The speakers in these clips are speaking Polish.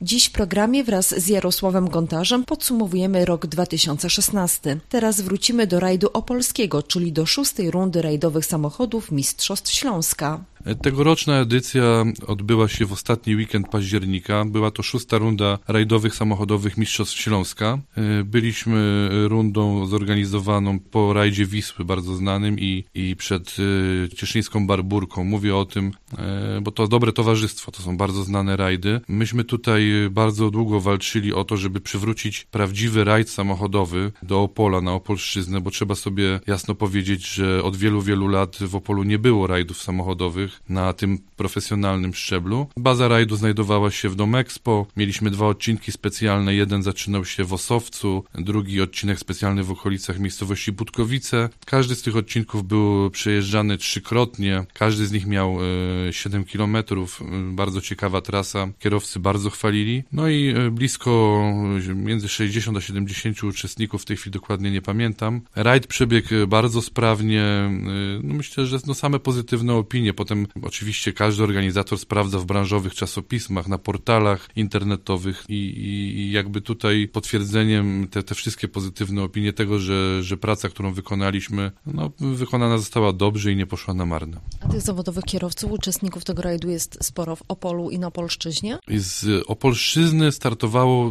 Dziś w programie wraz z Jarosławem Gontarzem podsumowujemy rok 2016. Teraz wrócimy do rajdu opolskiego, czyli do 6. rundy rajdowych samochodów Mistrzostw Śląska. Tegoroczna edycja odbyła się w ostatni weekend października. Była to 6. runda rajdowych samochodowych Mistrzostw Śląska. Byliśmy rundą zorganizowaną po rajdzie Wisły, bardzo znanym, i przed cieszyńską Barburką. Mówię o tym, bo to dobre towarzystwo, to są bardzo znane rajdy. Myśmy tutaj bardzo długo walczyli o to, żeby przywrócić prawdziwy rajd samochodowy do Opola, na Opolszczyznę, bo trzeba sobie jasno powiedzieć, że od wielu, wielu lat w Opolu nie było rajdów samochodowych na tym profesjonalnym szczeblu. Baza rajdu znajdowała się w Domexpo. Mieliśmy 2 odcinki specjalne. Jeden zaczynał się w Osowcu, drugi odcinek specjalny w okolicach miejscowości Budkowice. Każdy z tych odcinków był przejeżdżany 3-krotnie. Każdy z nich miał 7 kilometrów. Bardzo ciekawa trasa. Kierowcy bardzo chwalili. No i blisko między 60 a 70 uczestników, w tej chwili dokładnie nie pamiętam. Rajd przebiegł bardzo sprawnie. Myślę, że same pozytywne opinie. Potem oczywiście każdy organizator sprawdza w branżowych czasopismach, na portalach internetowych i jakby tutaj potwierdzeniem te wszystkie pozytywne opinie tego, że praca, którą wykonaliśmy, wykonana została dobrze i nie poszła na marne. A tych zawodowych kierowców, uczestników tego rajdu jest sporo w Opolu i na Opolszczyźnie? Z Opolszczyzny startowało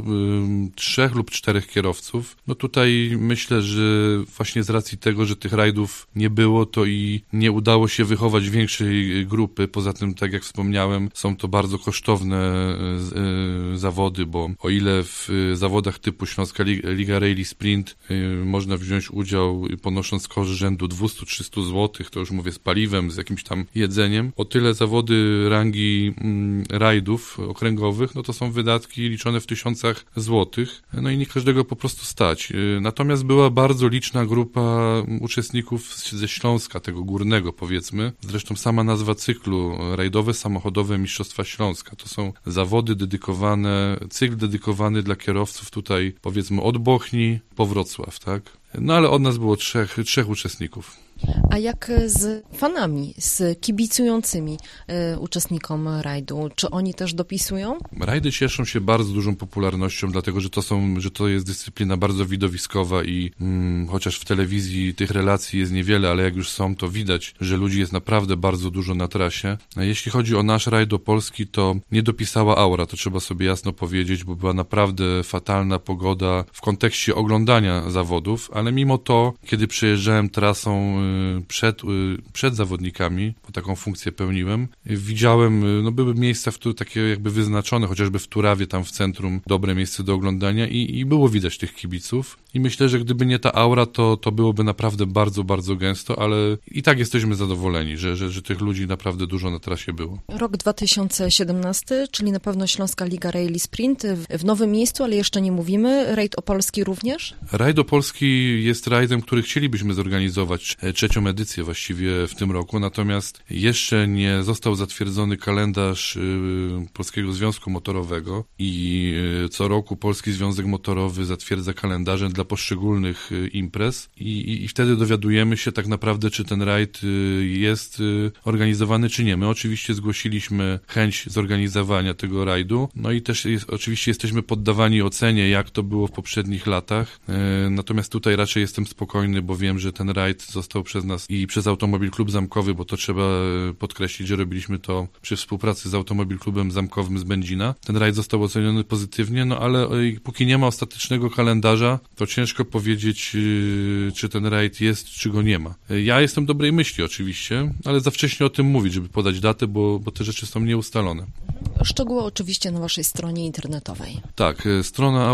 3 lub 4 kierowców. Tutaj myślę, że właśnie z racji tego, że tych rajdów nie było, to i nie udało się wychować większej grupy. Poza tym, tak jak wspomniałem, są to bardzo kosztowne zawody, bo o ile w zawodach typu Śląska Liga Rally Sprint można wziąć udział ponosząc koszt rzędu 200-300 zł, to już mówię z paliwem, z jakimś tam jedzeniem, o tyle zawody rangi rajdów okręgowych, to są wydatki liczone w tysiącach złotych, i nie każdego po prostu stać. Natomiast była bardzo liczna grupa uczestników ze Śląska, tego górnego powiedzmy. Zresztą sama nazwa cyklu, rajdowe samochodowe Mistrzostwa Śląska. To są zawody cykl dedykowany dla kierowców tutaj powiedzmy od Bochni po Wrocław, tak? Ale od nas było trzech uczestników. A jak z fanami, z kibicującymi uczestnikom rajdu? Czy oni też dopisują? Rajdy cieszą się bardzo dużą popularnością, dlatego że to jest dyscyplina bardzo widowiskowa i chociaż w telewizji tych relacji jest niewiele, ale jak już są, to widać, że ludzi jest naprawdę bardzo dużo na trasie. Jeśli chodzi o nasz rajd opolski, to nie dopisała aura, to trzeba sobie jasno powiedzieć, bo była naprawdę fatalna pogoda w kontekście oglądania zawodów, ale mimo to, kiedy przejeżdżałem trasą przed zawodnikami, bo taką funkcję pełniłem, widziałem, były miejsca, takie jakby wyznaczone, chociażby w Turawie, tam w centrum, dobre miejsce do oglądania i było widać tych kibiców. I myślę, że gdyby nie ta aura, to byłoby naprawdę bardzo, bardzo gęsto, ale i tak jesteśmy zadowoleni, że tych ludzi naprawdę dużo na trasie było. Rok 2017, czyli na pewno Śląska Liga Rally Sprint w nowym miejscu, ale jeszcze nie mówimy. Rajd opolski również? Rajd opolski jest rajdem, który chcielibyśmy zorganizować 3. edycję właściwie w tym roku, natomiast jeszcze nie został zatwierdzony kalendarz Polskiego Związku Motorowego i co roku Polski Związek Motorowy zatwierdza kalendarze dla poszczególnych imprez i wtedy dowiadujemy się tak naprawdę, czy ten rajd jest organizowany, czy nie. My oczywiście zgłosiliśmy chęć zorganizowania tego rajdu, i też oczywiście jesteśmy poddawani ocenie, jak to było w poprzednich latach, natomiast tutaj raczej jestem spokojny, bo wiem, że ten rajd został przez nas i przez Automobil Klub Zamkowy, bo to trzeba podkreślić, że robiliśmy to przy współpracy z Automobil Klubem Zamkowym z Będzina. Ten rajd został oceniony pozytywnie, ale póki nie ma ostatecznego kalendarza, to ciężko powiedzieć, czy ten rajd jest, czy go nie ma. Ja jestem dobrej myśli oczywiście, ale za wcześnie o tym mówić, żeby podać datę, bo te rzeczy są nieustalone. Szczegóły oczywiście na waszej stronie internetowej. Tak, strona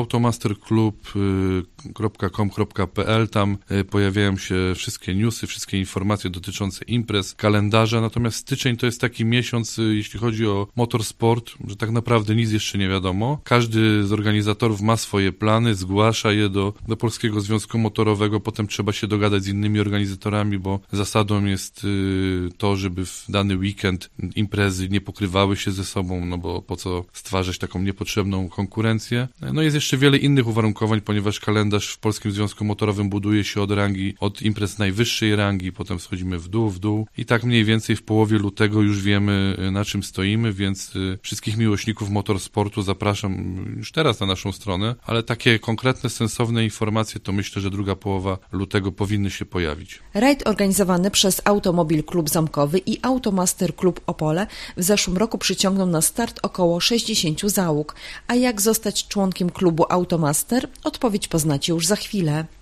automasterclub.com.pl, tam pojawiają się wszystkie newsy, wszystkie informacje dotyczące imprez, kalendarza, natomiast styczeń to jest taki miesiąc, jeśli chodzi o motorsport, że tak naprawdę nic jeszcze nie wiadomo. Każdy z organizatorów ma swoje plany, zgłasza je do Polskiego Związku Motorowego, potem trzeba się dogadać z innymi organizatorami, bo zasadą jest to, żeby w dany weekend imprezy nie pokrywały się ze sobą, bo po co stwarzać taką niepotrzebną konkurencję. No jest jeszcze wiele innych uwarunkowań, ponieważ kalendarz w Polskim Związku Motorowym buduje się od imprez najwyższej rangi, potem schodzimy w dół i tak mniej więcej w połowie lutego już wiemy, na czym stoimy, więc wszystkich miłośników motorsportu zapraszam już teraz na naszą stronę, ale takie konkretne, sensowne informacje to myślę, że druga połowa lutego powinny się pojawić. Rajd organizowany przez Automobil Klub Zamkowy i Automaster Klub Opole w zeszłym roku przyciągnął na start około 60 załóg. A jak zostać członkiem klubu Automaster? Odpowiedź poznacie już za chwilę.